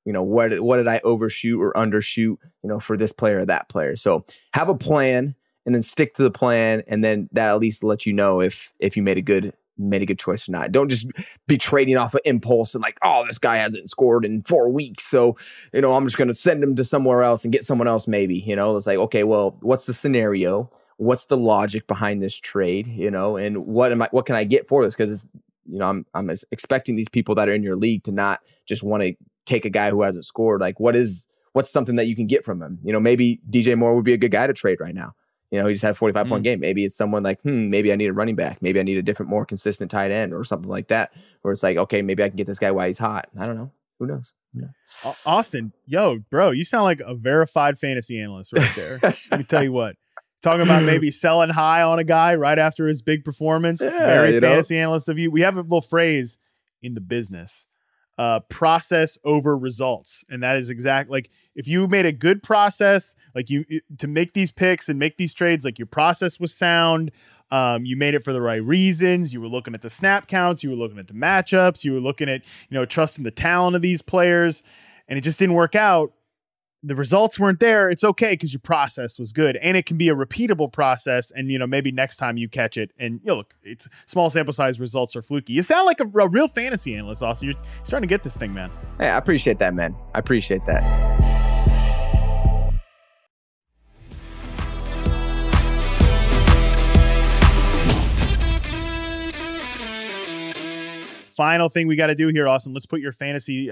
what did I overshoot or undershoot, for this player or that player. So have a plan and then stick to the plan. And then that at least lets you know if you made a good choice or not. Don't just be trading off of impulse and like, oh, this guy hasn't scored in 4 weeks. So, I'm just going to send him to somewhere else and get someone else maybe, it's like, okay, well, what's the scenario? What's the logic behind this trade? And what can I get for this? Because I'm expecting these people that are in your league to not just want to take a guy who hasn't scored. Like what's something that you can get from him? Maybe DJ Moore would be a good guy to trade right now. He just had a 45-point game. Maybe it's someone like, maybe I need a running back. Maybe I need a different, more consistent tight end or something like that. Where it's like, okay, maybe I can get this guy while he's hot. I don't know. Who knows? Austin, yo, bro, you sound like a verified fantasy analyst right there. Let me tell you what. Talking about maybe selling high on a guy right after his big performance. Yeah, Very fantasy analyst of you. We have a little phrase in the business. Process over results. And that is exactly like if you made a good process, like to make these picks and make these trades, like your process was sound. You made it for the right reasons. You were looking at the snap counts. You were looking at the matchups. You were looking at, trusting the talent of these players, and it just didn't work out. The results weren't there. It's okay because your process was good, and it can be a repeatable process. And maybe next time you catch it, and look, it's small sample size. Results are fluky. You sound like a real fantasy analyst, Austin. You're starting to get this thing, man. Hey, I appreciate that, man. I appreciate that. Final thing we got to do here, Austin. Let's put your fantasy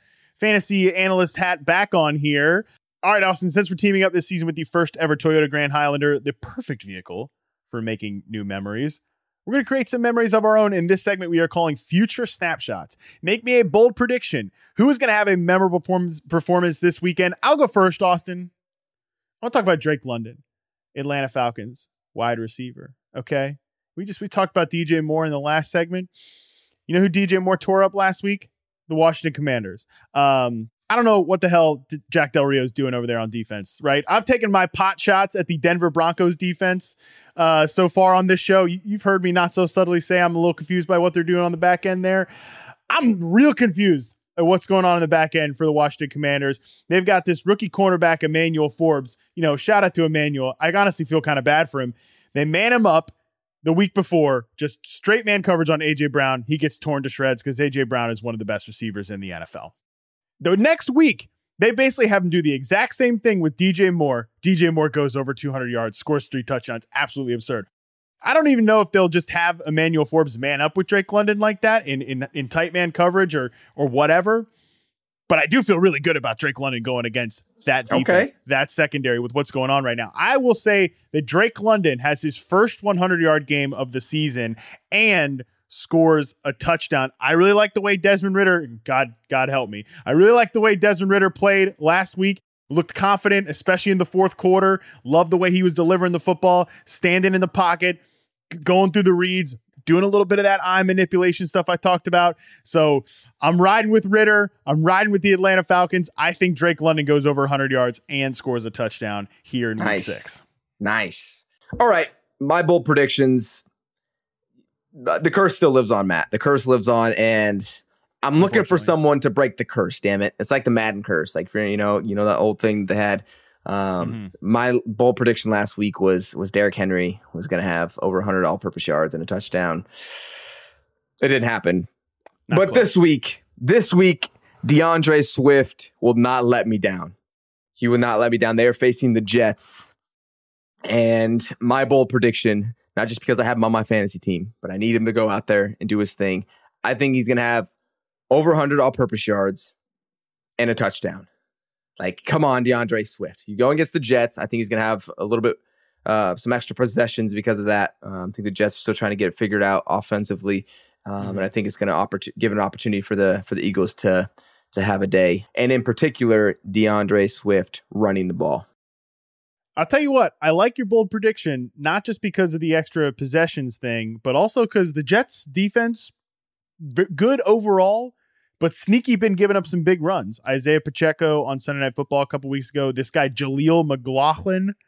analyst hat back on here. All right, Austin, since we're teaming up this season with the first ever Toyota Grand Highlander, the perfect vehicle for making new memories, we're going to create some memories of our own. In this segment, we are calling Future Snapshots. Make me a bold prediction. Who is going to have a memorable performance this weekend? I'll go first, Austin. I want to talk about Drake London, Atlanta Falcons, wide receiver. Okay. We talked about DJ Moore in the last segment. You know who DJ Moore tore up last week? The Washington Commanders. I don't know what the hell Jack Del Rio is doing over there on defense, right? I've taken my pot shots at the Denver Broncos defense so far on this show. You've heard me not so subtly say I'm a little confused by what they're doing on the back end there. I'm real confused at what's going on in the back end for the Washington Commanders. They've got this rookie cornerback, Emmanuel Forbes. Shout out to Emmanuel. I honestly feel kind of bad for him. They man him up the week before, just straight man coverage on A.J. Brown. He gets torn to shreds because A.J. Brown is one of the best receivers in the NFL. The next week, they basically have him do the exact same thing with DJ Moore. DJ Moore goes over 200 yards, scores 3 touchdowns. Absolutely absurd. I don't even know if they'll just have Emmanuel Forbes man up with Drake London like that in tight man coverage or whatever. But I do feel really good about Drake London going against that defense, that secondary with what's going on right now. I will say that Drake London has his first 100-yard game of the season and scores a touchdown. I really like the way Desmond Ridder, God help me. I really like the way Desmond Ridder played last week. Looked confident, especially in the fourth quarter. Loved the way he was delivering the football, standing in the pocket, going through the reads, doing a little bit of that eye manipulation stuff I talked about. So I'm riding with Ridder. I'm riding with the Atlanta Falcons. I think Drake London goes over 100 yards and scores a touchdown here in week 6. Nice. All right. My bold predictions. The curse still lives on, Matt. The curse lives on, and I'm looking for someone to break the curse, damn it. It's like the Madden curse. Like, you know that old thing they had. My bold prediction last week was Derrick Henry was going to have over 100 all-purpose yards and a touchdown. It didn't happen. But close. This week, DeAndre Swift will not let me down. He will not let me down. They are facing the Jets. And my bold prediction, not just because I have him on my fantasy team, but I need him to go out there and do his thing. I think he's going to have over 100 all-purpose yards and a touchdown. Like, come on, DeAndre Swift. You go against the Jets. I think he's going to have a little bit, some extra possessions because of that. I think the Jets are still trying to get it figured out offensively. And I think it's going to give an opportunity for the Eagles to have a day. And in particular, DeAndre Swift running the ball. I'll tell you what, I like your bold prediction, not just because of the extra possessions thing, but also because the Jets defense, good overall, but sneaky been giving up some big runs. Isaiah Pacheco on Sunday Night Football a couple weeks ago. This guy, Jaleel McLaughlin,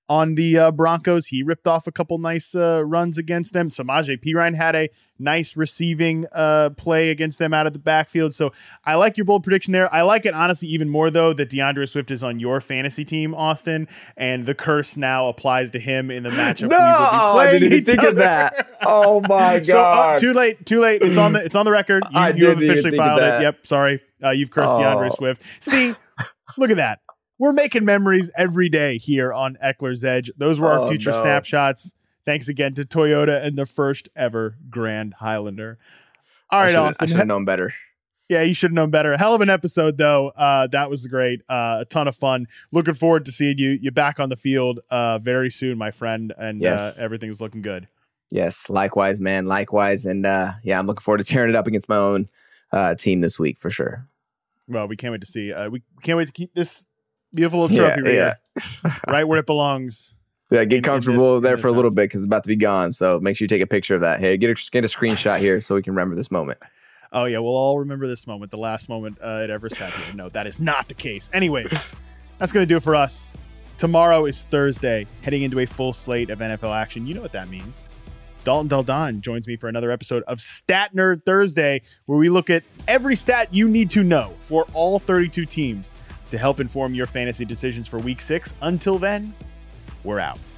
on the Broncos. He ripped off a couple nice runs against them. Samaje Perine had a nice receiving play against them out of the backfield. So I like your bold prediction there. I like it honestly even more though that DeAndre Swift is on your fantasy team, Austin, and the curse now applies to him in the matchup. No, I didn't even think of that. Oh my God! So, too late. It's on the record. You have officially filed it. Yep. Sorry, you've cursed DeAndre Swift. See, look at that. We're making memories every day here on Eckler's Edge. Those were our future snapshots. Thanks again to Toyota and the first ever Grand Highlander. All right, Austin. I should have known better. Yeah, you should have known better. Hell of an episode, though. That was great. A ton of fun. Looking forward to seeing you back on the field very soon, my friend. And yes. Everything's looking good. Yes, likewise, man. Likewise. And I'm looking forward to tearing it up against my own team this week for sure. Well, we can't wait to see. We can't wait to keep this beautiful little trophy right where it belongs. Yeah, get comfortable there for a little bit because it's about to be gone. So make sure you take a picture of that. Hey, get a screenshot here so we can remember this moment. Oh, yeah, we'll all remember this moment, the last moment it ever sat here. No, that is not the case. Anyways, that's going to do it for us. Tomorrow is Thursday, heading into a full slate of NFL action. You know what that means. Dalton Del Don joins me for another episode of Stat Nerd Thursday, where we look at every stat you need to know for all 32 teams to help inform your fantasy decisions for Week 6. Until then, we're out.